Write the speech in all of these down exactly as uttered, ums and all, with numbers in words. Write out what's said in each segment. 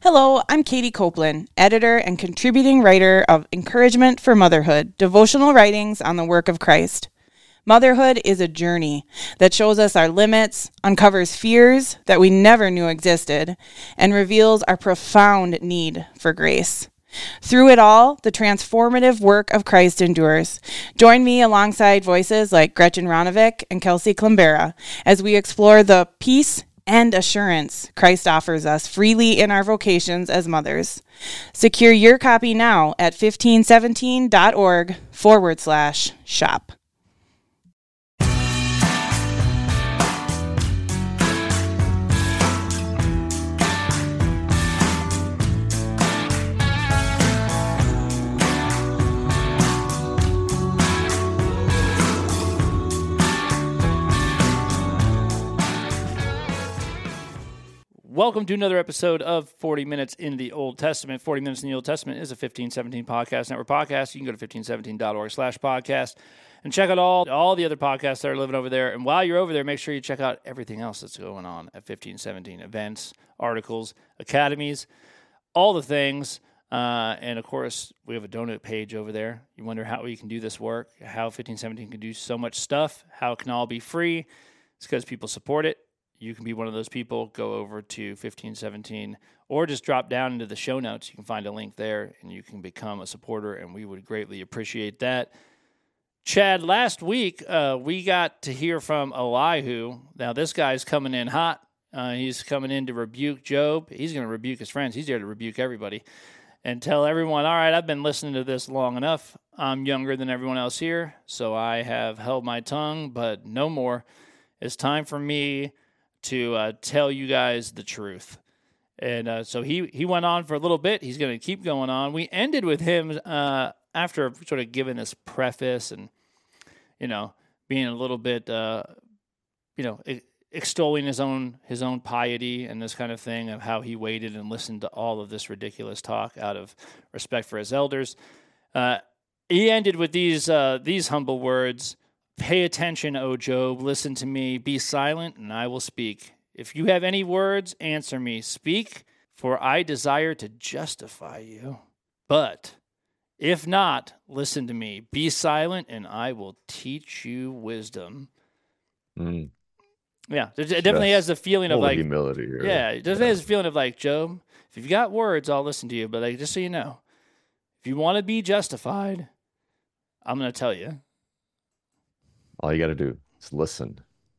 Hello, I'm Katie Copeland, editor and contributing writer of Encouragement for Motherhood, devotional writings on the work of Christ. Motherhood is a journey that shows us our limits, uncovers fears that we never knew existed, and reveals our profound need for grace. Through it all, the transformative work of Christ endures. Join me alongside voices like Gretchen Ronovic and Kelsey Climbera as we explore the peace and assurance Christ offers us freely in our vocations as mothers. Secure your copy now at fifteen seventeen dot org forward slash shop. Welcome to another episode of forty minutes in the Old Testament. forty minutes in the Old Testament is a fifteen seventeen Podcast Network podcast. You can go to fifteen seventeen dot org slash podcast and check out all, all the other podcasts that are living over there. And while you're over there, make sure you check out everything else that's going on at fifteen seventeen. Events, articles, academies, all the things. Uh, and, of course, we have a donate page over there. You wonder how we can do this work, how fifteen seventeen can do so much stuff, how it can all be free. It's because people support it. You can be one of those people. Go over to fifteen seventeen or just drop down into the show notes. You can find a link there, and you can become a supporter, and we would greatly appreciate that. Chad, last week uh, we got to hear from Elihu. Now, this guy's coming in hot. Uh, he's coming in to rebuke Job. He's going to rebuke his friends. He's there to rebuke everybody and tell everyone, all right, I've been listening to this long enough. I'm younger than everyone else here, so I have held my tongue, but no more. It's time for me to uh, tell you guys the truth. And uh, so he, he went on for a little bit. He's going to keep going on. We ended with him uh, after sort of giving this preface and, you know, being a little bit, uh, you know, extolling his own his own piety and this kind of thing of how he waited and listened to all of this ridiculous talk out of respect for his elders. Uh, he ended with these uh, these humble words. Pay attention, O Job, listen to me, be silent, and I will speak. If you have any words, answer me. Speak, for I desire to justify you. But if not, listen to me. Be silent, and I will teach you wisdom. Mm. Yeah, it definitely has the feeling of like humility here. Yeah, it definitely yeah. has the feeling of like, Job, if you've got words, I'll listen to you. But like, just so you know, if you want to be justified, I'm going to tell you. All you got to do is listen.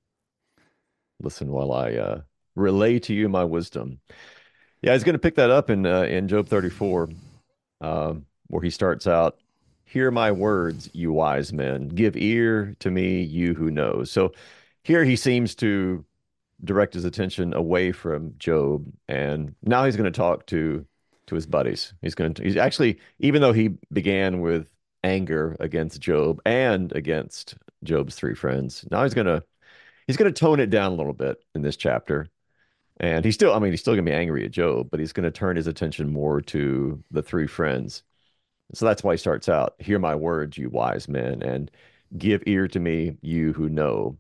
Listen while I uh, relay to you my wisdom. Yeah, he's going to pick that up in uh, in Job thirty-four, uh, where he starts out, hear my words, you wise men. Give ear to me, you who know. So here he seems to direct his attention away from Job, and now he's going to talk to to his buddies. He's going to, he's actually, even though he began with anger against Job and against Job's three friends, now he's gonna he's gonna tone it down a little bit in this chapter, and he's still I mean he's still gonna be angry at Job, but he's gonna turn his attention more to the three friends. So that's why he starts out, hear my words, you wise men, and give ear to me, you who know.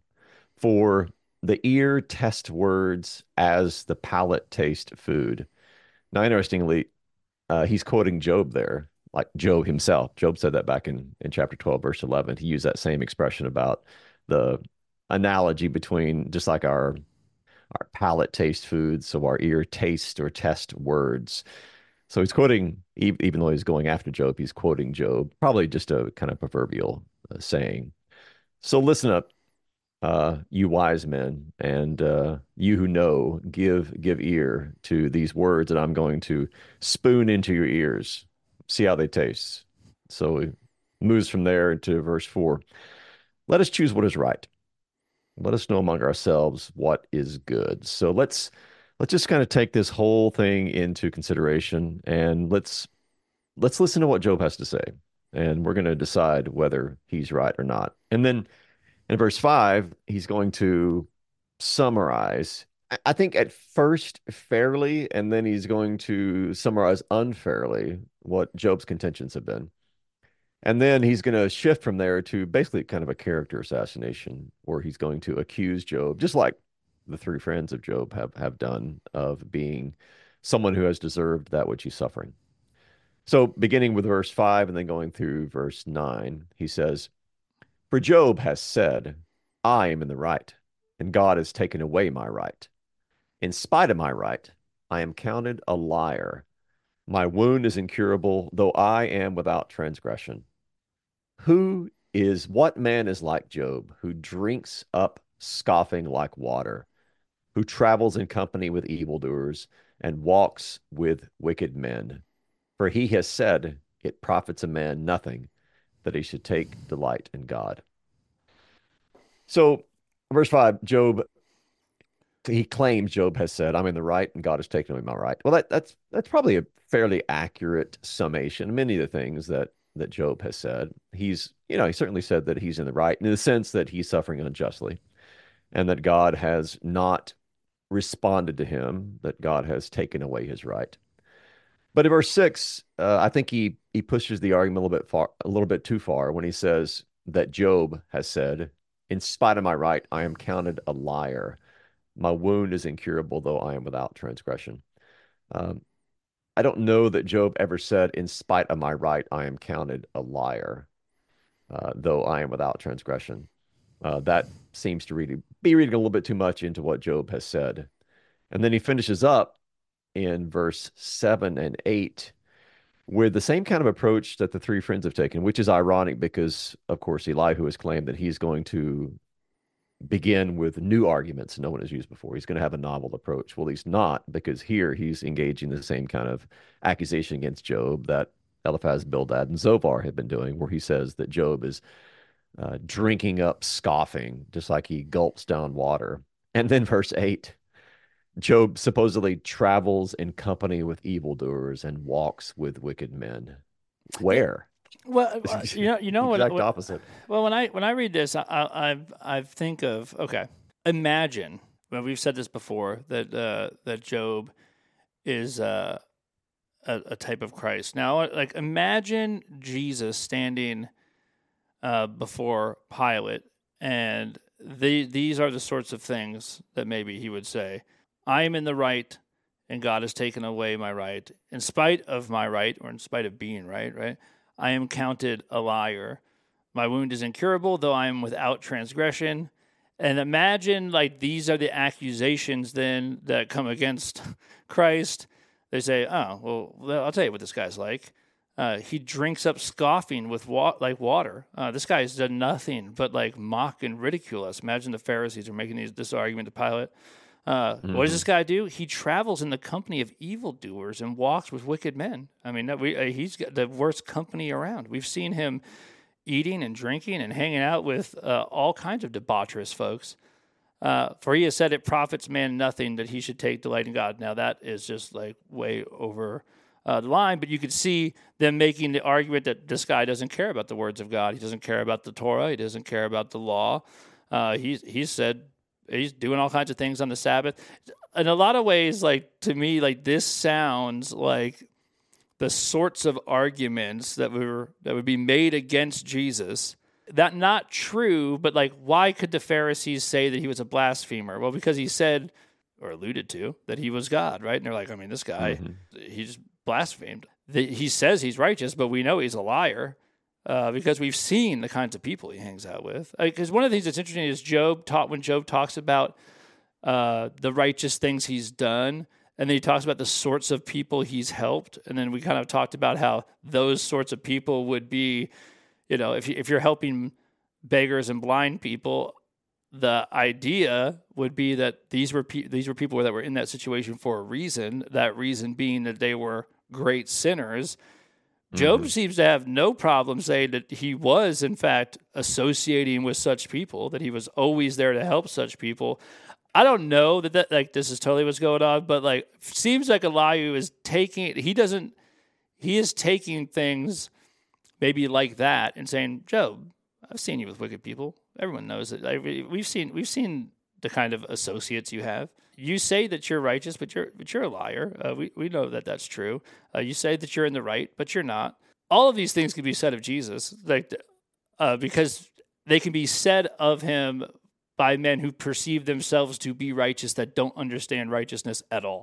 For the ear test words as the palate taste food. Now, interestingly, uh, he's quoting Job there. Like Job himself. Job said that back in, in chapter twelve, verse eleven. He used that same expression about the analogy between just like our our palate taste foods, so our ear taste or test words. So he's quoting, even though he's going after Job, he's quoting Job, probably just a kind of proverbial uh, saying. So listen up, uh, you wise men, and uh, you who know, give give ear to these words that I'm going to spoon into your ears. See how they taste. So he moves from there to verse four. Let us choose what is right. Let us know among ourselves what is good. So let's let's just kind of take this whole thing into consideration, and let's let's listen to what Job has to say. And we're going to decide whether he's right or not. And then in verse five, he's going to summarize, I think at first fairly, and then he's going to summarize unfairly what Job's contentions have been. And then he's going to shift from there to basically kind of a character assassination, where he's going to accuse Job, just like the three friends of Job have, have done, of being someone who has deserved that which he's suffering. So beginning with verse five and then going through verse nine, he says, "For Job has said, I am in the right, and God has taken away my right. In spite of my right, I am counted a liar. My wound is incurable, though I am without transgression. Who is, what man is like Job, who drinks up scoffing like water, who travels in company with evildoers and walks with wicked men? For he has said, it profits a man nothing that he should take delight in God." So, verse five, Job, he claims, Job has said, I'm in the right and God has taken away my right. Well, that, that's that's probably a fairly accurate summation. Many of the things that that Job has said, he's, you know, he certainly said that he's in the right in the sense that he's suffering unjustly and that God has not responded to him, that God has taken away his right. But in verse six, uh, I think he he pushes the argument a little bit far, a little bit too far when he says that Job has said, in spite of my right, I am counted a liar. My wound is incurable, though I am without transgression. Um, I don't know that Job ever said, in spite of my right, I am counted a liar, uh, though I am without transgression. Uh, that seems to really be reading a little bit too much into what Job has said. And then he finishes up in verse seven and eight with the same kind of approach that the three friends have taken, which is ironic because, of course, Elihu has claimed that he's going to begin with new arguments no one has used before. He's going to have a novel approach. Well, he's not, because here he's engaging the same kind of accusation against Job that Eliphaz, Bildad, and Zophar have been doing, where he says that Job is uh, drinking up scoffing, just like he gulps down water. And then verse eight, Job supposedly travels in company with evildoers and walks with wicked men. Where? Well, you know, you know what? Exact what, opposite. Well, when I when I read this, I I I think of okay. Imagine, well, we've said this before that uh, that Job is uh, a, a type of Christ. Now, like imagine Jesus standing uh, before Pilate, and the these are the sorts of things that maybe he would say: "I am in the right, and God has taken away my right, in spite of my right, or in spite of being right, right? I am counted a liar. My wound is incurable, though I am without transgression." And imagine, like, these are the accusations then that come against Christ. They say, oh, well, I'll tell you what this guy's like. Uh, he drinks up scoffing with wa- like water. Uh, this guy's done nothing but, like, mock and ridicule us. Imagine the Pharisees are making these, this argument to Pilate. Uh, mm-hmm. What does this guy do? He travels in the company of evildoers and walks with wicked men. I mean, we, uh, he's got the worst company around. We've seen him eating and drinking and hanging out with uh, all kinds of debaucherous folks. Uh, for he has said it profits man nothing that he should take delight in God. Now, that is just like way over uh, the line, but you could see them making the argument that this guy doesn't care about the words of God. He doesn't care about the Torah. He doesn't care about the law. Uh, he's, he's said... He's doing all kinds of things on the Sabbath. In a lot of ways, like, to me, like, this sounds like the sorts of arguments that were that would be made against Jesus. That not true, but, like, why could the Pharisees say that he was a blasphemer? Well, because he said, or alluded to, that he was God, right? And they're like, I mean, this guy, mm-hmm. he's blasphemed. The, he says he's righteous, but we know he's a liar. Uh, because we've seen the kinds of people he hangs out with. Because uh, one of the things that's interesting is Job taught when Job talks about uh, the righteous things he's done, and then he talks about the sorts of people he's helped, and then we kind of talked about how those sorts of people would be, you know, if you, if you're helping beggars and blind people, the idea would be that these were pe- these were people that were in that situation for a reason. That reason being that they were great sinners. Job mm-hmm. seems to have no problem saying that he was, in fact, associating with such people, that he was always there to help such people. I don't know that, that like this is totally what's going on, but like seems like Elihu is taking he doesn't he is taking things maybe like that and saying, Job, I've seen you with wicked people. Everyone knows it. I, we've seen we've seen the kind of associates you have. You say that you're righteous, but you're but you're a liar. Uh, we we know that that's true. Uh, you say that you're in the right, but you're not. All of these things can be said of Jesus, like uh, because they can be said of him by men who perceive themselves to be righteous that don't understand righteousness at all.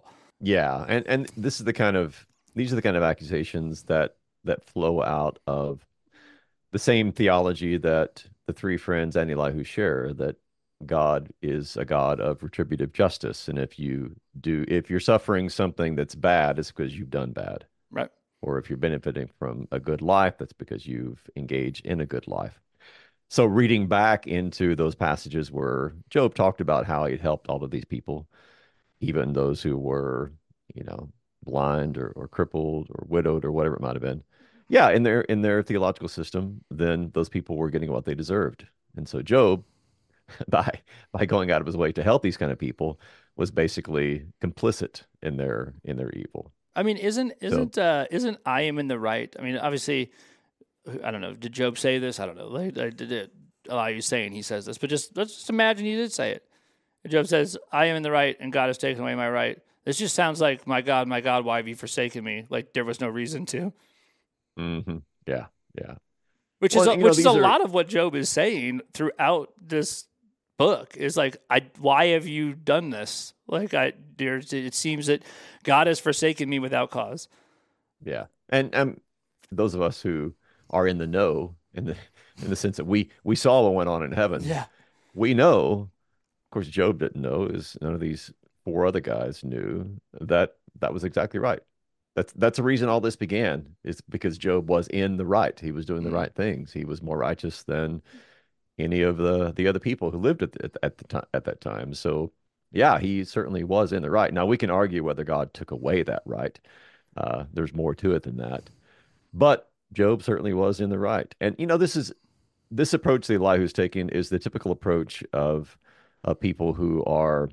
Yeah, and and this is the kind of these are the kind of accusations that that flow out of the same theology that the three friends and Elihu share, that God is a God of retributive justice, and if you do if you're suffering something that's bad, it's because you've done bad. Right. Or if you're benefiting from a good life, that's because you've engaged in a good life. So reading back into those passages where Job talked about how he helped all of these people, even those who were, you know, blind or, or crippled or widowed or whatever it might have been. Yeah, in their in their theological system, then those people were getting what they deserved. And so Job, by by going out of his way to help these kind of people, was basically complicit in their in their evil. I mean, isn't So isn't uh, isn't I am in the right? I mean, obviously, I don't know. Did Job say this? I don't know. Like, I did it. Allow you saying he says this, but just let's just imagine he did say it. Job says, "I am in the right, and God has taken away my right." This just sounds like, "My God, my God, why have you forsaken me?" Like there was no reason to. mhm, yeah, yeah. Which Well, is a, you know, which is these a are lot of what Job is saying throughout this book. Is like, I why have you done this? Like I, there's it seems that God has forsaken me without cause. yeah. And um, those of us who are in the know, in the in the sense that we we saw what went on in heaven, Yeah, we know. Of course, Job didn't know, is none of these four other guys knew that that was exactly right. That's that's the reason all this began, is because Job was in the right. He was doing the mm. right things. He was more righteous than any of the the other people who lived at the, at the time at that time. So yeah, he certainly was in the right. Now we can argue whether God took away that right. Uh, there's more to it than that. But Job certainly was in the right. And you know, this is this approach that Elihu's taking is the typical approach of of people who are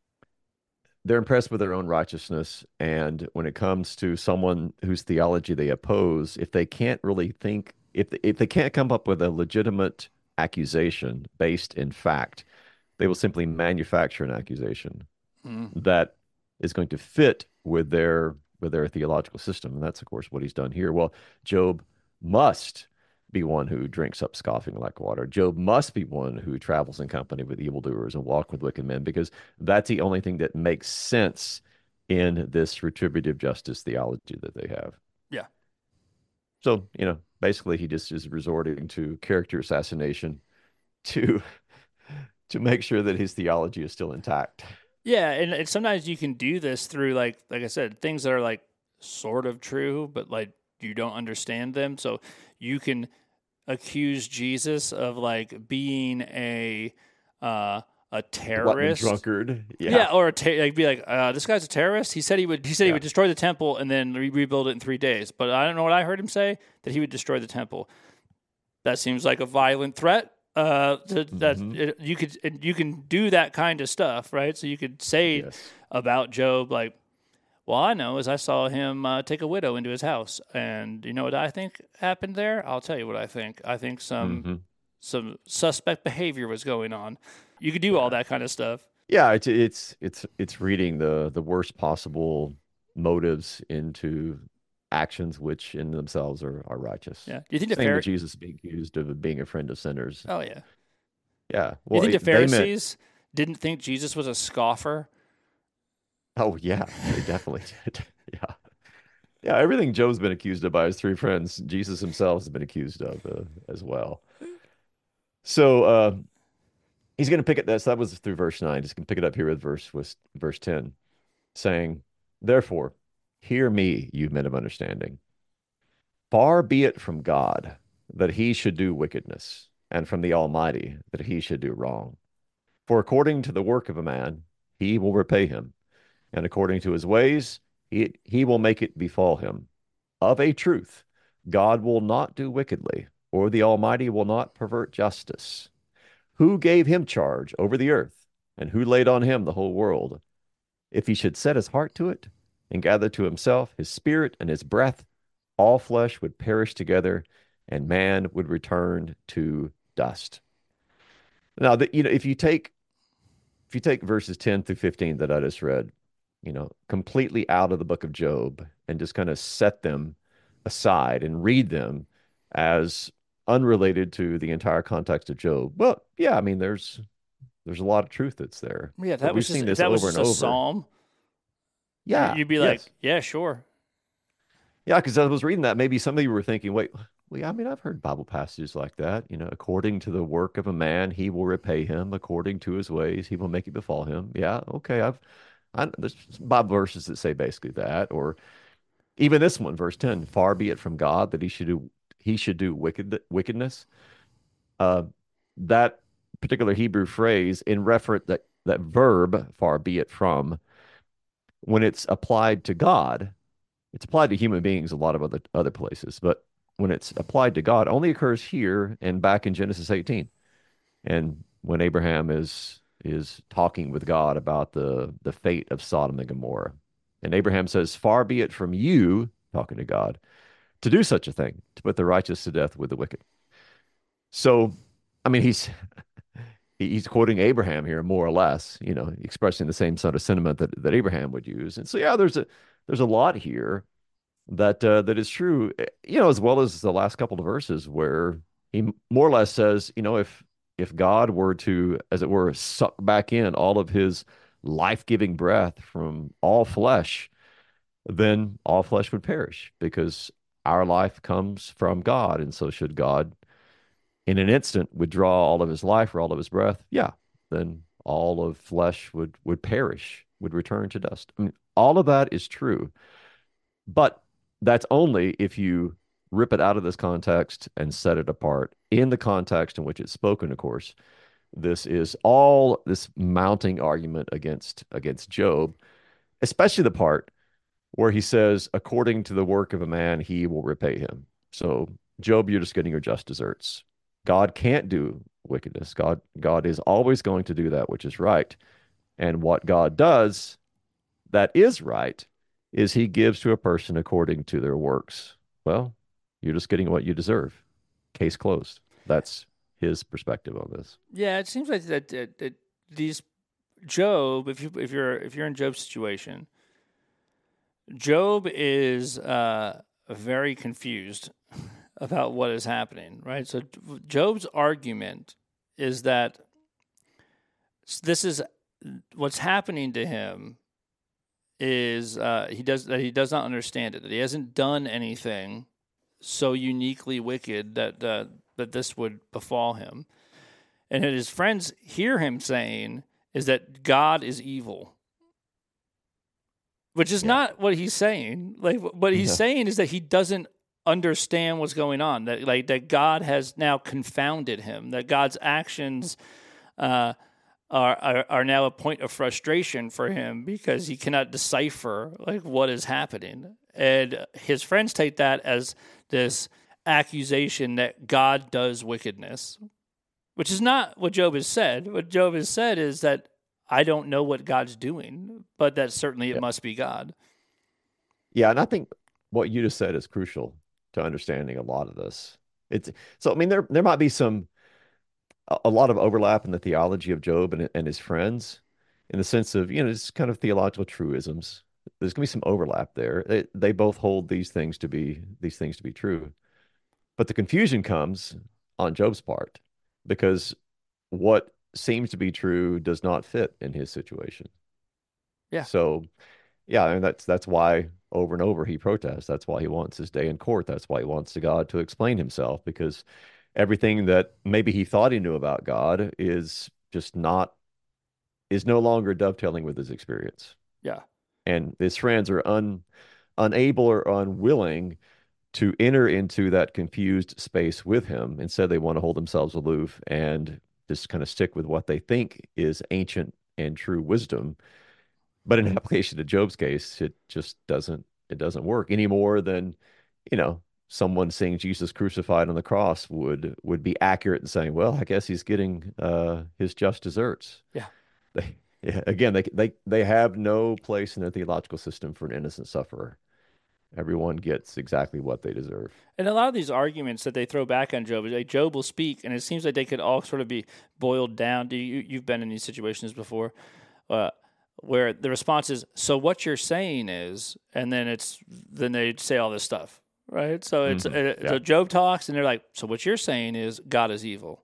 they're impressed with their own righteousness, and when it comes to someone whose theology they oppose, if they can't really think, if if they can't come up with a legitimate accusation based in fact, they will simply manufacture an accusation Mm. that is going to fit with their with their theological system. And that's of course what he's done here. Well, Job must be one who drinks up scoffing like water. Job must be one who travels in company with evildoers and walk with wicked men, because that's the only thing that makes sense in this retributive justice theology that they have. Yeah. So, you know, basically he just is resorting to character assassination to to make sure that his theology is still intact. Yeah, and, and sometimes you can do this through like like I said, things that are like sort of true, but like you don't understand them. So you can accuse Jesus of like being a uh, a terrorist, drunkard, yeah, yeah, or a ter- like be like uh, this guy's a terrorist. He said he would. He said yeah. he would destroy the temple and then re- rebuild it in three days. But I don't know what I heard him say, that he would destroy the temple. That seems like a violent threat. Uh, to, that mm-hmm. it, you could it, you can do that kind of stuff, right? So you could say yes. about Job, like, well, I know is I saw him uh, take a widow into his house, and you know what I think happened there? I'll tell you what I think. I think some mm-hmm. some suspect behavior was going on. You could do yeah. all that kind of stuff. Yeah, it's it's it's it's reading the the worst possible motives into actions which in themselves are, are righteous. Yeah. Do you think the Same Phar- with Jesus being accused of being a friend of sinners? Oh yeah. Yeah. Well, you think the Pharisees meant... didn't think Jesus was a scoffer? Oh yeah, they definitely did. Yeah. Yeah, everything Job's been accused of by his three friends, Jesus himself has been accused of uh, as well. So uh, he's going to pick it. That, so that was through verse nine. He's going to pick it up here with verse with verse ten, saying, "Therefore, hear me, you men of understanding. Far be it from God that he should do wickedness, and from the Almighty that he should do wrong. For according to the work of a man, he will repay him, and according to his ways, he, he will make it befall him. Of a truth, God will not do wickedly, or the Almighty will not pervert justice. Who gave him charge over the earth, and who laid on him the whole world? If he should set his heart to it, and gather to himself his spirit and his breath, all flesh would perish together, and man would return to dust." Now, the, you know, if you take if you take verses ten through fifteen that I just read, you know, completely out of the book of Job, and just kind of set them aside and read them as unrelated to the entire context of Job, well, yeah, I mean, there's there's a lot of truth that's there. Yeah, But that we've was seen just this that was over just and a over. psalm. Yeah. You'd be yes. like, yeah, sure. Yeah, because I was reading that, maybe some of you were thinking, wait, well, yeah, I mean, I've heard Bible passages like that. You know, according to the work of a man, he will repay him. According to his ways, he will make it befall him. Yeah, okay. I've, I, there's Bible verses that say basically that, or even this one, verse ten: "Far be it from God that he should do he should do wicked wickedness." Uh, that particular Hebrew phrase in reference that that verb, "far be it from," when it's applied to God, it's applied to human beings a lot of other other places, but when it's applied to God, only occurs here and back in Genesis eighteen. And when Abraham is is talking with God about the the fate of Sodom and Gomorrah. And Abraham says, "Far be it from you," talking to God, "to do such a thing, to put the righteous to death with the wicked." So, I mean, he's he's quoting Abraham here more or less, you know, expressing the same sort of sentiment that, that Abraham would use. And so, yeah, there's a there's a lot here that uh, that is true, you know, as well as the last couple of verses where he more or less says, you know, if if God were to, as it were, suck back in all of his life-giving breath from all flesh, then all flesh would perish because our life comes from God. And so should God in an instant withdraw all of his life or all of his breath, yeah, then all of flesh would would perish, would return to dust. I mean, all of that is true. But that's only if you rip it out of this context and set it apart in the context in which it's spoken, of course. This is all this mounting argument against against Job, especially the part where he says, according to the work of a man, he will repay him. So, Job, you're just getting your just deserts. God can't do wickedness. God, God is always going to do that which is right. And what God does that is right is he gives to a person according to their works. Well, you're just getting what you deserve. Case closed. That's his perspective on this. Yeah, it seems like that, that, that these Job, if you if you're if you're in Job's situation, Job is uh, very confused about what is happening, right? So Job's argument is that this is what's happening to him is uh, he does that he does not understand it, that he hasn't done anything so uniquely wicked that uh, that this would befall him. And what his friends hear him saying is that God is evil, which is yeah. not what he's saying. Like what he's yeah. saying is that he doesn't understand what's going on, that like that God has now confounded him, that God's actions uh, are, are are now a point of frustration for him because he cannot decipher like what is happening. And his friends take that as this accusation that God does wickedness, which is not what Job has said. What Job has said is that I don't know what God's doing, but that certainly it yeah. must be God. Yeah, and I think what you just said is crucial to understanding a lot of this. It's so I mean there there might be some a lot of overlap in the theology of Job and, and his friends in the sense of, you know, it's kind of theological truisms. There's going to be some overlap there. They, they both hold these things to be these things to be true. But the confusion comes on Job's part because what seems to be true does not fit in his situation. Yeah. So, yeah, and that's that's why over and over he protests. That's why he wants his day in court. That's why he wants to God to explain himself, because everything that maybe he thought he knew about God is just not, is no longer dovetailing with his experience. Yeah. And his friends are un, unable or unwilling to enter into that confused space with him. Instead, they want to hold themselves aloof and just kind of stick with what they think is ancient and true wisdom. But in application to Job's case, it just doesn't, it doesn't work any more than, you know, someone seeing Jesus crucified on the cross would would be accurate in saying, well, I guess he's getting uh, his just deserts. Yeah. They, yeah. Again, they they they have no place in the theological system for an innocent sufferer. Everyone gets exactly what they deserve. And a lot of these arguments that they throw back on Job, like Job will speak, and it seems like they could all sort of be boiled down. Do you, you've been in these situations before, uh, where the response is, "So what you're saying is," and then it's then they say all this stuff. Right, so it's mm-hmm. it, yeah. so Job talks, and they're like, "So what you're saying is God is evil."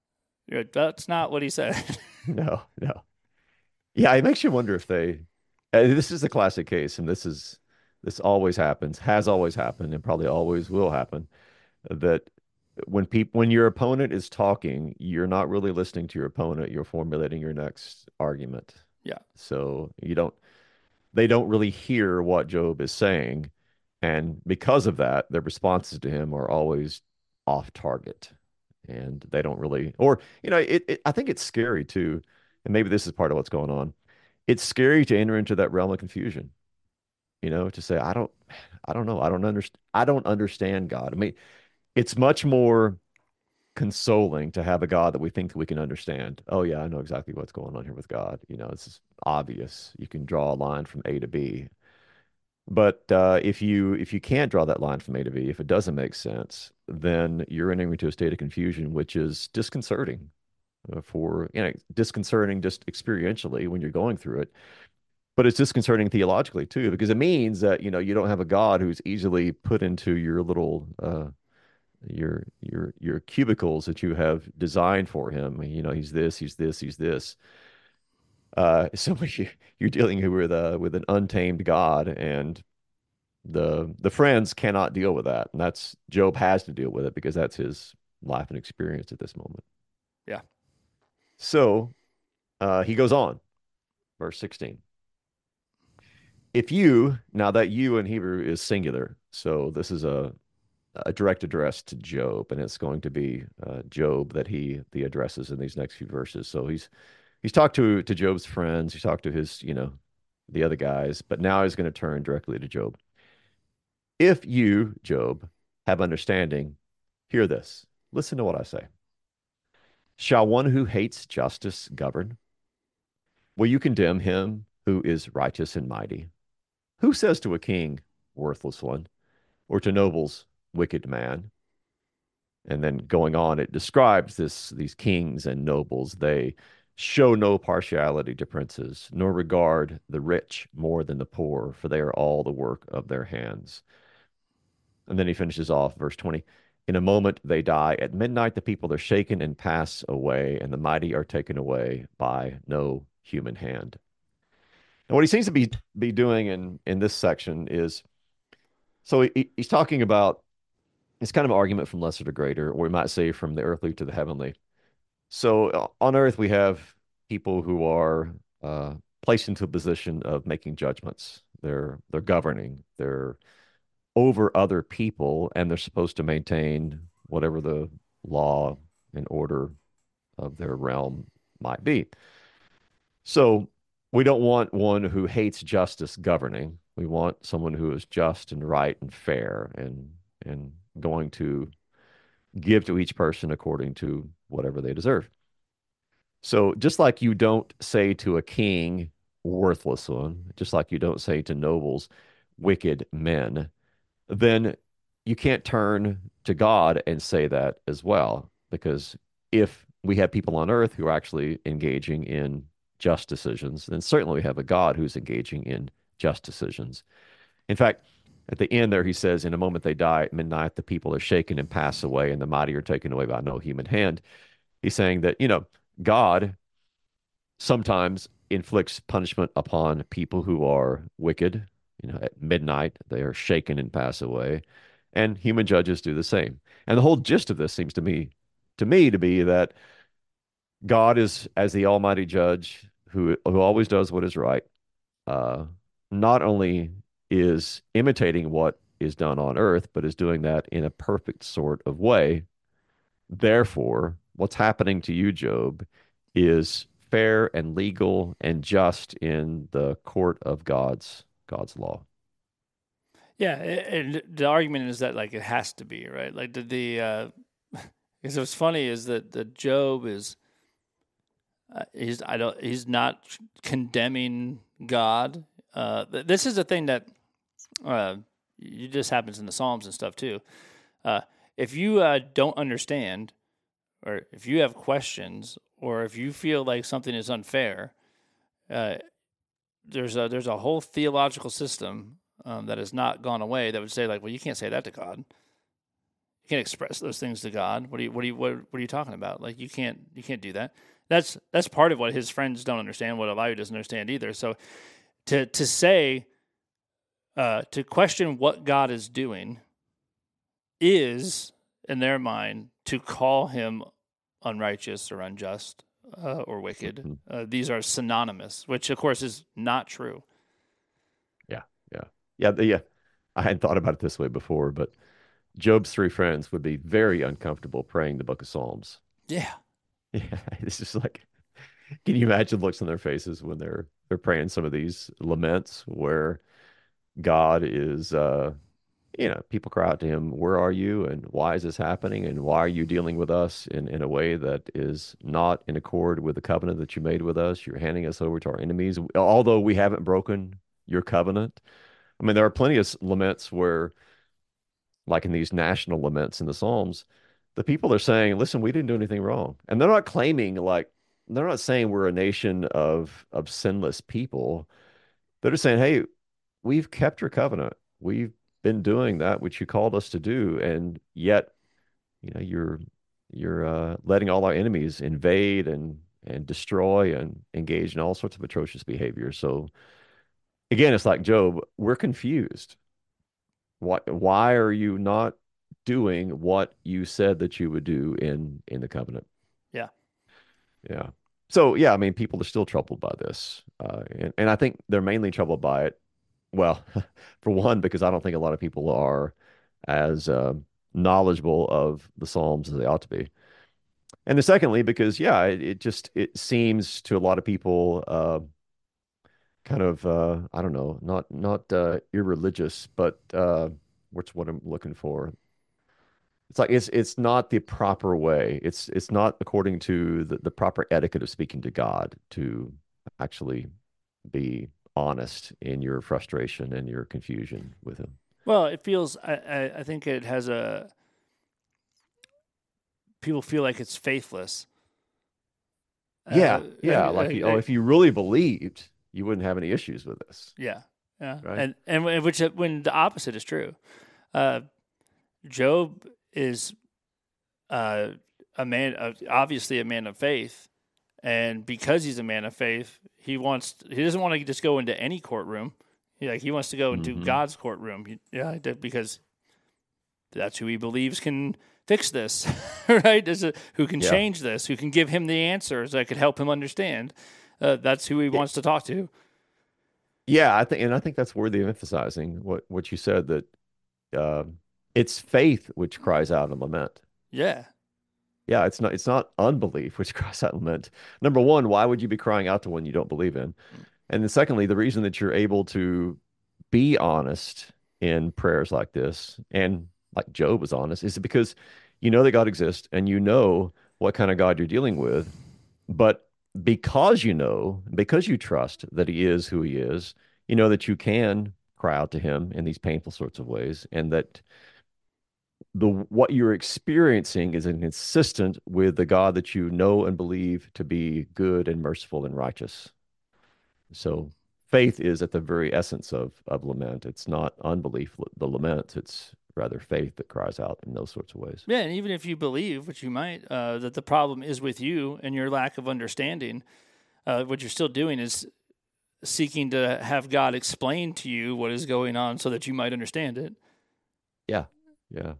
You're like, that's not what he said. no, no. Yeah, it makes you wonder if they Uh, this is a classic case, and this is this always happens, has always happened, and probably always will happen. That when people when your opponent is talking, you're not really listening to your opponent. You're formulating your next argument. Yeah. So you don't they don't really hear what Job is saying, and because of that, their responses to him are always off target, and they don't really, or you know, it, it I think it's scary too, and maybe this is part of what's going on. It's scary to enter into that realm of confusion, you know, to say, I don't, I don't know, I don't understand, I don't understand God. I mean, it's much more consoling to have a God that we think that we can understand. Oh yeah, I know exactly what's going on here with God. You know, it's obvious. You can draw a line from A to B. But uh, if you if you can't draw that line from A to B, if it doesn't make sense, then you're entering into a state of confusion, which is disconcerting uh, for, you know, disconcerting just experientially when you're going through it. But it's disconcerting theologically too, because it means that, you know, you don't have a God who's easily put into your little uh, your your your cubicles that you have designed for him. You know, he's this, he's this, he's this. Uh, so you, you're dealing with a with an untamed God, and the the friends cannot deal with that, and that's Job has to deal with it because that's his life and experience at this moment. Yeah. So uh, he goes on, verse sixteen. If you, now that you in Hebrew is singular, so this is a a direct address to Job, and it's going to be uh, Job that he the addresses in these next few verses. So he's he's talked to to Job's friends, he's talked to his, you know, the other guys, but now he's going to turn directly to Job. If you, Job, have understanding, hear this. Listen to what I say. Shall one who hates justice govern? Will you condemn him who is righteous and mighty? Who says to a king, worthless one, or to nobles, wicked man? And then going on, it describes this these kings and nobles. They show no partiality to princes, nor regard the rich more than the poor, for they are all the work of their hands. And then he finishes off, verse twenty. In a moment they die. At midnight the people are shaken and pass away, and the mighty are taken away by no human hand. And what he seems to be be doing in in this section is, so he, he's talking about, it's kind of an argument from lesser to greater, or we might say from the earthly to the heavenly. So uh, on earth we have people who are uh, placed into a position of making judgments. They're they're governing. They're over other people, and they're supposed to maintain whatever the law and order of their realm might be. So we don't want one who hates justice governing. We want someone who is just and right and fair and and going to give to each person according to whatever they deserve. So just like you don't say to a king, worthless one, just like you don't say to nobles, wicked men, then you can't turn to God and say that as well. Because if we have people on earth who are actually engaging in just decisions, then certainly we have a God who's engaging in just decisions. In fact, at the end there, he says, in a moment they die, at midnight the people are shaken and pass away, and the mighty are taken away by no human hand. He's saying that, you know, God sometimes inflicts punishment upon people who are wicked. You know, at midnight, they are shaken and pass away. And human judges do the same. And the whole gist of this seems to me, to me, to be that God is, as the Almighty Judge, who who always does what is right, uh, not only is imitating what is done on earth, but is doing that in a perfect sort of way. Therefore, what's happening to you, Job, is fair and legal and just in the court of God's God's law. Yeah, and the argument is that like it has to be, right? Like the the uh, because what's funny is that the Job is uh, he's I don't he's not condemning God. Uh, this is a thing that uh, it just happens in the Psalms and stuff too. Uh, if you uh, don't understand, or if you have questions, or if you feel like something is unfair, uh, there's a there's a whole theological system um, that has not gone away that would say like, well, you can't say that to God. You can't express those things to God. What are you what are you what, what are you talking about? Like you can't you can't do that. That's that's part of what his friends don't understand. What Elihu doesn't understand either. So to to say, uh, to question what God is doing is, in their mind, to call him unrighteous or unjust uh, or wicked. Mm-hmm. Uh, these are synonymous, which of course is not true. Yeah, yeah, yeah, the, yeah. I hadn't thought about it this way before, but Job's three friends would be very uncomfortable praying the Book of Psalms. Yeah, Yeah, it's just like, can you imagine looks on their faces when they're they're praying some of these laments where God is, uh, you know, people cry out to him, "Where are you? And why is this happening? And why are you dealing with us in in a way that is not in accord with the covenant that you made with us? You're handing us over to our enemies, although we haven't broken your covenant." I mean, there are plenty of laments where, like in these national laments in the Psalms, the people are saying, listen, we didn't do anything wrong. And they're not claiming, like, they're not saying we're a nation of of sinless people. They're just saying, hey, we've kept your covenant. We've been doing that which you called us to do. And yet, you know, you're you're uh, letting all our enemies invade and and destroy and engage in all sorts of atrocious behavior. So again, it's like Job, we're confused. Why why are you not doing what you said that you would do in in the covenant? yeah, Yeah. So yeah, I mean, people are still troubled by this, uh, and and I think they're mainly troubled by it. Well, for one, because I don't think a lot of people are as uh, knowledgeable of the Psalms as they ought to be, and then secondly, because yeah, it, it just it seems to a lot of people uh, kind of uh, I don't know, not not uh, irreligious, but uh, what's what I'm looking for. It's like it's it's not the proper way. It's it's not according to the, the proper etiquette of speaking to God to actually be honest in your frustration and your confusion with him. well, it feels. I, I, I think it has a. People feel like it's faithless. Yeah, Uh, yeah. uh, Like, uh, oh, if you really believed, you wouldn't have any issues with this. Yeah, yeah, Right. and and when- which when the opposite is true, uh, Job is uh, a man, of, obviously a man of faith, and because he's a man of faith, he wants he doesn't want to just go into any courtroom. He like he wants to go into Mhm. God's courtroom. He- Yeah, that- because that's who he believes can fix this, right? There's a, who can Yeah. change this, who can give him the answers that could help him understand. Uh, that's who he wants to talk to. Yeah, I think, and I think that's worthy of emphasizing what what you said that uh, it's faith which cries out in lament. Yeah, Yeah, it's not it's not unbelief which cries out in lament. Number one, why would you be crying out to one you don't believe in? And then secondly, the reason that you're able to be honest in prayers like this, and like Job was honest, is because you know that God exists and you know what kind of God you're dealing with. But because you know, because you trust that he is who he is, you know that you can cry out to him in these painful sorts of ways, and that the what you're experiencing is inconsistent with the God that you know and believe to be good and merciful and righteous. So faith is at the very essence of of lament. It's not unbelief, the lament. It's rather faith that cries out in those sorts of ways. yeah, and even if you believe, which you might, uh, that the problem is with you and your lack of understanding, uh, what you're still doing is seeking to have God explain to you what is going on so that you might understand it. Yeah, yeah.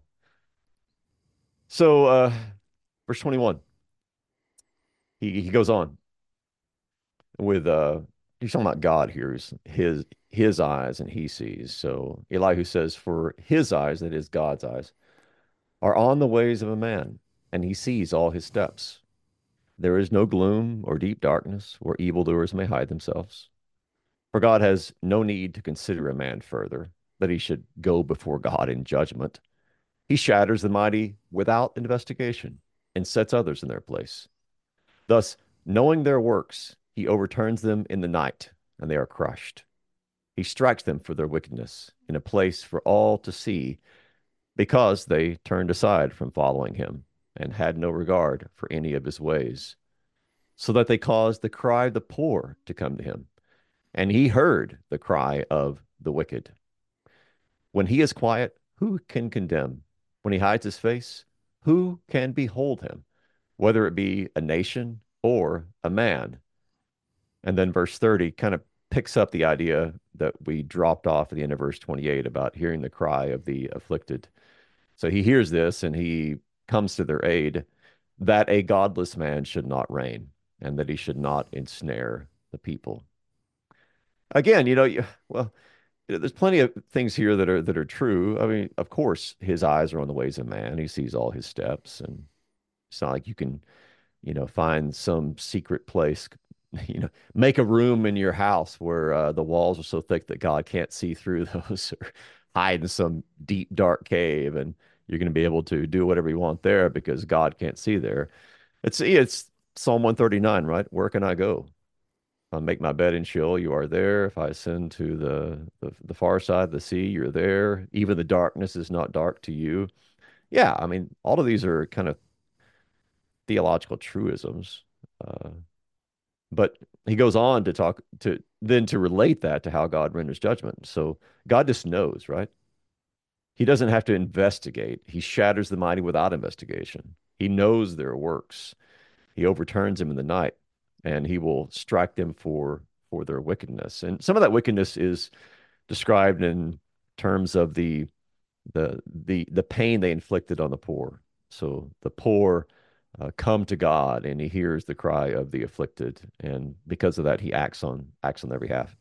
So uh verse twenty-one, he he goes on with uh he's talking about God here, his his his eyes and he sees. So Elihu says, for his eyes, that is God's eyes, are on the ways of a man, and he sees all his steps. There is no gloom or deep darkness where evildoers may hide themselves. For God has no need to consider a man further, that he should go before God in judgment. He shatters the mighty without investigation and sets others in their place. Thus, knowing their works, he overturns them in the night, and they are crushed. He strikes them for their wickedness in a place for all to see, because they turned aside from following him and had no regard for any of his ways, so that they caused the cry of the poor to come to him, and he heard the cry of the wicked. When he is quiet, who can condemn? When he hides his face, who can behold him? Whether it be a nation or a man. And then verse thirty kind of picks up the idea that we dropped off at the end of verse twenty-eight about hearing the cry of the afflicted. So he hears this and he comes to their aid, that a godless man should not reign and that he should not ensnare the people. Again, you know, you, well, you know, there's plenty of things here that are that are true. I mean, of course, his eyes are on the ways of man. He sees all his steps, and it's not like you can, you know, find some secret place, you know, make a room in your house where uh, the walls are so thick that God can't see through those, or hide in some deep, dark cave, and you're going to be able to do whatever you want there because God can't see there. It's it's Psalm one thirty-nine, right? Where can I go? I'll make my bed in Sheol, you are there. If I ascend to the, the the far side of the sea, you're there. Even the darkness is not dark to you. Yeah, I mean, all of these are kind of theological truisms. Uh, but he goes on to talk to then to relate that to how God renders judgment. So God just knows, right? He doesn't have to investigate. He shatters the mighty without investigation. He knows their works. He overturns them in the night, and he will strike them for for their wickedness. And some of that wickedness is described in terms of the the the the pain they inflicted on the poor. So the poor uh, come to God, and he hears the cry of the afflicted, and because of that, he acts on acts on their behalf.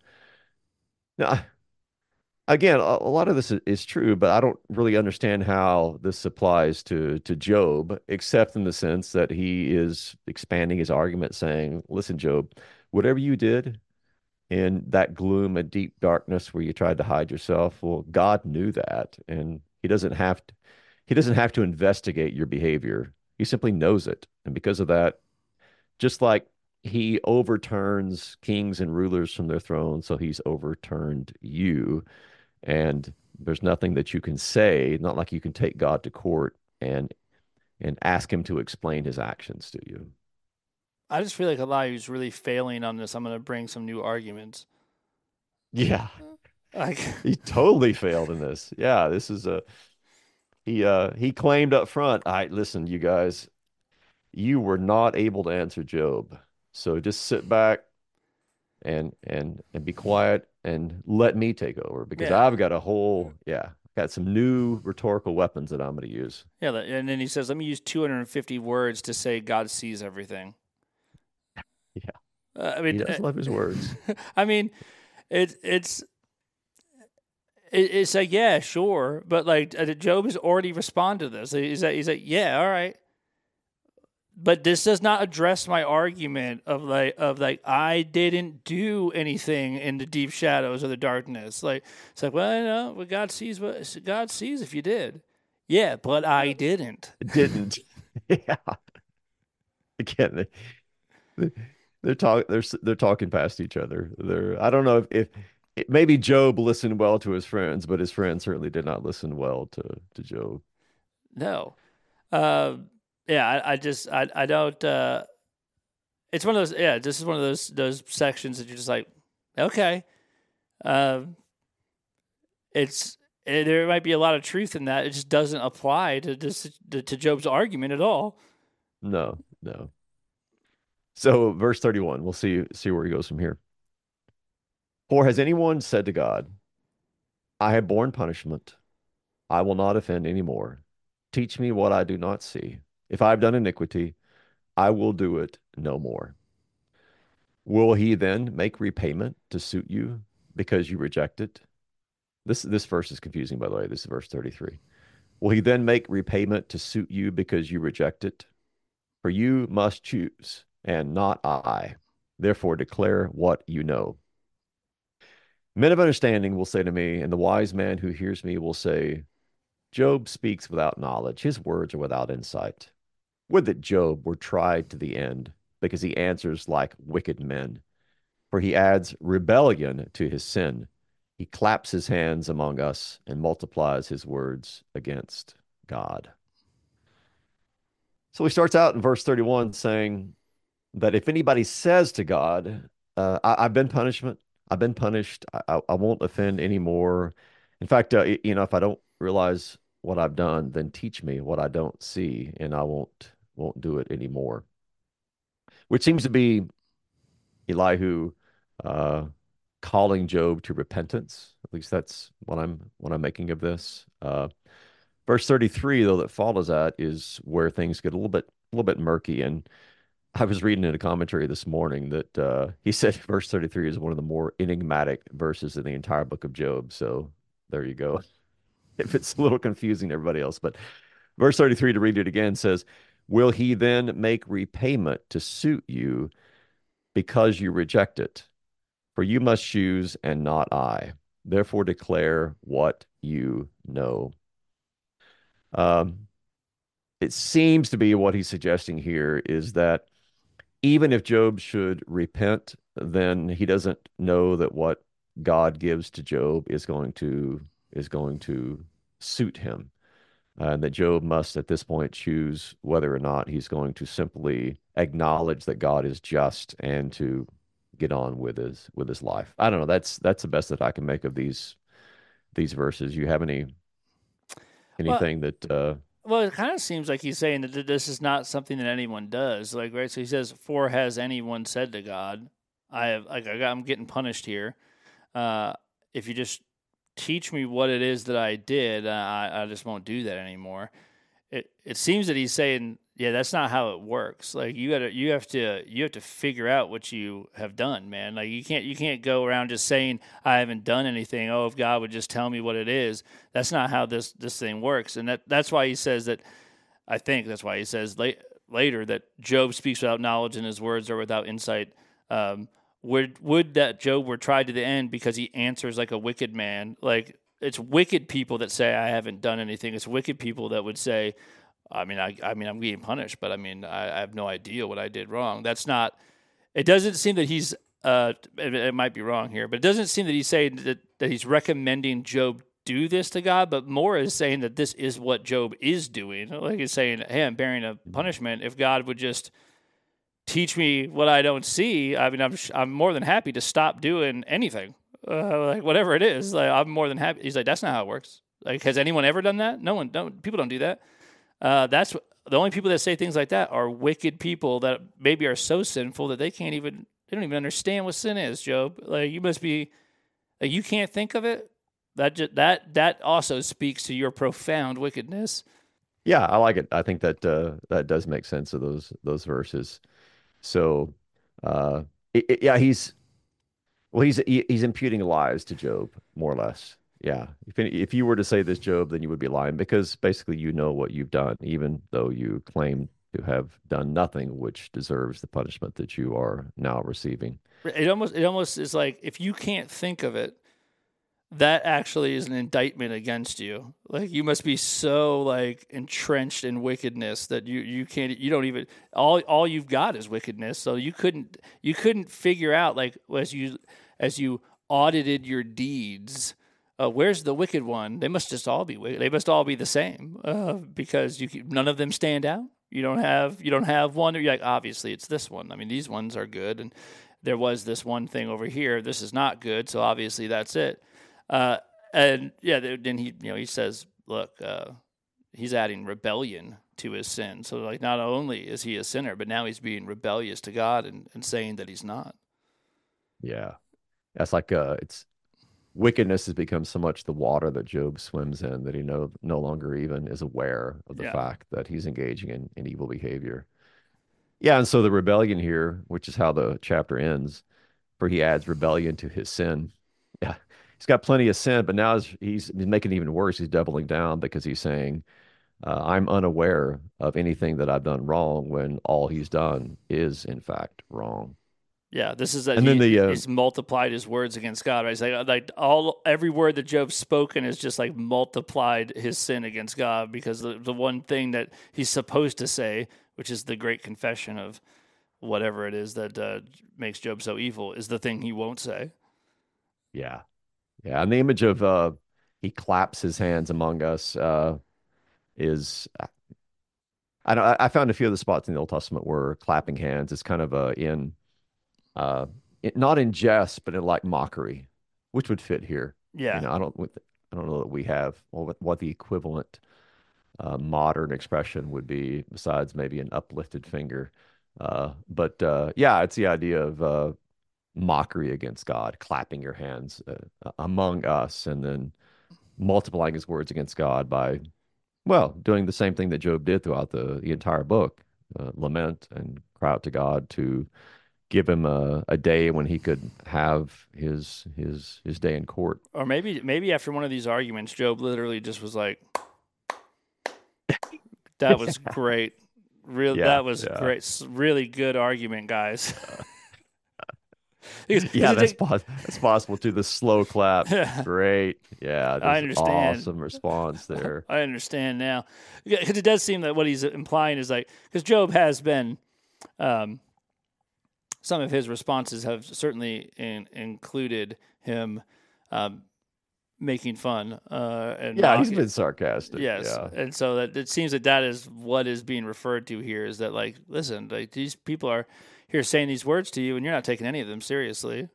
Now, again, a, a lot of this is, is true, but I don't really understand how this applies to to Job, except in the sense that he is expanding his argument, saying, "Listen, Job, whatever you did in that gloom and deep darkness where you tried to hide yourself, well, God knew that, and He doesn't have to, He doesn't have to investigate your behavior. He simply knows it, and because of that, just like He overturns kings and rulers from their thrones, so He's overturned you." And there's nothing that you can say, not like you can take God to court and and ask him to explain his actions to you. I just feel like Elihu's really failing on this. I'm going to bring some new arguments. Yeah. Like he totally failed in this. Yeah, this is a he uh he claimed up front, "All right, listen, you guys, you were not able to answer Job. So just sit back and and and be quiet and let me take over because Yeah. I've got a whole yeah, got some new rhetorical weapons that I'm going to use." Yeah, and then he says, "Let me use two hundred fifty words to say God sees everything." Yeah. Uh, I mean, he does love his words. I mean, it, it's it, it's like, yeah, sure, but like Job has already responded to this. He's like, he's like, yeah, all right, but this does not address my argument of like of like I didn't do anything in the deep shadows of the darkness. Like it's like, well, you know, what God sees, what God sees if you did. Yeah, but I didn't. Didn't. Yeah. Again, they, they're talking. They're they're talking past each other. They're. I don't know if, if it, maybe Job listened well to his friends, but his friends certainly did not listen well to to Job. No. Uh, yeah, I, I just I I don't. Uh, it's one of those. Yeah, this is one of those those sections that you're just like, okay. Uh, it's it, there might be a lot of truth in that. It just doesn't apply to this to, to Job's argument at all. No, no. So verse thirty-one, we'll see see where he goes from here. "For has anyone said to God, I have borne punishment, I will not offend any more. Teach me what I do not see. If I have done iniquity, I will do it no more. Will he then make repayment to suit you because you reject it?" This this verse is confusing, by the way. This is verse thirty-three. "Will he then make repayment to suit you because you reject it? For you must choose, and not I. Therefore declare what you know. Men of understanding will say to me, and the wise man who hears me will say, Job speaks without knowledge. His words are without insight. Would that Job were tried to the end, because he answers like wicked men. For he adds rebellion to his sin. He claps his hands among us and multiplies his words against God." So he starts out in verse thirty-one saying that if anybody says to God, uh, I, have been punishment, I've been punished, I, I won't offend anymore. In fact, uh, you know, if I don't realize what I've done, then teach me what I don't see, and I won't won't do it anymore. Which seems to be Elihu uh, calling Job to repentance. At least that's what I'm what I'm making of this. Uh, verse thirty-three, though, that follows that is where things get a little bit a little bit murky. And I was reading in a commentary this morning that uh, he said verse thirty-three is one of the more enigmatic verses in the entire book of Job. So there you go. If it's a little confusing to everybody else, but verse thirty-three, to read it again, says, "Will he then make repayment to suit you because you reject it? For you must choose and not I. Therefore declare what you know." Um, it seems to be what he's suggesting here is that even if Job should repent, then he doesn't know that what God gives to Job is going to is going to suit him. Uh, and that Job must at this point choose whether or not he's going to simply acknowledge that God is just and to get on with his with his life. I don't know. That's that's the best that I can make of these these verses. You have any Well, anything that uh well, it kind of seems like he's saying that th- this is not something that anyone does. Like, right? So he says, "For has anyone said to God, I have like I got, I'm getting punished here. Uh, if you just teach me what it is that I did, uh, I I just won't do that anymore." It it seems that he's saying, yeah, that's not how it works. Like you gotta you have to you have to figure out what you have done, man. Like you can't you can't go around just saying I haven't done anything. Oh, if God would just tell me what it is. That's not how this this thing works. And that that's why he says that. I think that's why he says late, later that Job speaks without knowledge and his words are without insight. Um, would would that Job were tried to the end because he answers like a wicked man? Like it's wicked people that say I haven't done anything. It's wicked people that would say, I mean, I, I mean, I'm getting punished, but I mean, I, I have no idea what I did wrong. That's not. It doesn't seem that he's. Uh, it, it might be wrong here, but it doesn't seem that he's saying that, that he's recommending Job do this to God, but more is saying that this is what Job is doing. Like he's saying, "Hey, I'm bearing a punishment. If God would just teach me what I don't see, I mean, I'm I'm more than happy to stop doing anything, uh, like whatever it is. Like I'm more than happy." He's like, "That's not how it works. Like, has anyone ever done that? No one. Don't. People don't do that." Uh, that's the only people that say things like that are wicked people that maybe are so sinful that they can't even they don't even understand what sin is. Job, like you must be, like you can't think of it. That just, that that also speaks to your profound wickedness. Yeah, I like it. I think that uh that does make sense of those those verses. So uh it, it- yeah, he's well he's he, he's imputing lies to Job, more or less. Yeah. If any- if you were to say this, Job, then you would be lying because basically you know what you've done, even though you claim to have done nothing which deserves the punishment that you are now receiving. It almost it almost is like if you can't think of it, that actually is an indictment against you. Like you must be so like entrenched in wickedness that you you can't you don't even all all you've got is wickedness. So you couldn't you couldn't figure out like as you as you audited your deeds. Uh, where's the wicked one? They must just all be wicked. They must all be the same uh, because you keep, none of them stand out. You don't have you don't have one. You're like obviously it's this one. I mean these ones are good, and there was this one thing over here. This is not good. So obviously that's it. Uh, and yeah, then he you know he says, look, uh, he's adding rebellion to his sin. So like not only is he a sinner, but now he's being rebellious to God and, and saying that he's not. Yeah. That's like uh it's wickedness has become so much the water that Job swims in that he no no longer even is aware of the Yeah. fact that he's engaging in, in evil behavior. Yeah, and so the rebellion here, which is how the chapter ends, for he adds rebellion to his sin. Yeah, he's got plenty of sin, but now he's, he's making it even worse. He's doubling down because he's saying, uh, I'm unaware of anything that I've done wrong when all he's done is, in fact, wrong. Yeah, this is that And he, then the uh, he's multiplied his words against God. Right? It's like like all every word that Job's spoken is just like multiplied his sin against God because the the one thing that he's supposed to say, which is the great confession of whatever it is that uh, makes Job so evil, is the thing he won't say. yeah, yeah, and the image of uh, he claps his hands among us uh, is I don't, I found a few of the spots in the Old Testament where clapping hands is kind of uh, in uh, it, not in jest, but in like mockery, which would fit here. Yeah, You know, I don't with I don't know that we have well, what, what the equivalent uh, modern expression would be besides maybe an uplifted finger. Uh, but uh, yeah, it's the idea of uh, mockery against God, clapping your hands uh, among us, and then multiplying his words against God by, well, doing the same thing that Job did throughout the, the entire book, uh, lament and cry out to God to give him a, a day when he could have his his his day in court. Or maybe maybe after one of these arguments, Job literally just was like, "That was great, really. Yeah, that was yeah. great, really good argument, guys." Because, yeah, that's, pos- that's possible too. The slow clap, great. Yeah, I understand. Awesome response there. I understand now, because it does seem that what he's implying is like, because Job has been, um, some of his responses have certainly in, included him um, making fun. Uh, and yeah, he's been sarcastic. Yes, yeah. And so that it seems that that is what is being referred to here. Is that like, listen, like these people are here saying these words to you, and you're not taking any of them seriously.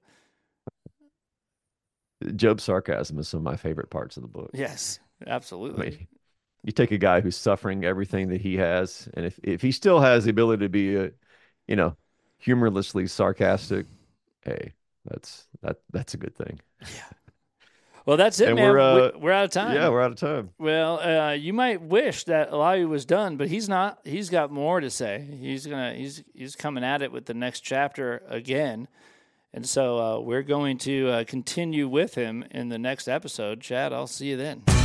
Job's sarcasm is some of my favorite parts of the book. Yes, absolutely. I mean, you take a guy who's suffering everything that he has, and if, if he still has the ability to be, a, you know, humorlessly sarcastic, hey, that's that that's a good thing. Yeah. Well, that's it, and man. We're, uh, we're out of time. Yeah, we're out of time. Well, uh, you might wish that Elihu was done, but he's not. He's got more to say. He's gonna. He's he's coming at it with the next chapter again, and so uh, we're going to uh, continue with him in the next episode. Chad, I'll see you then.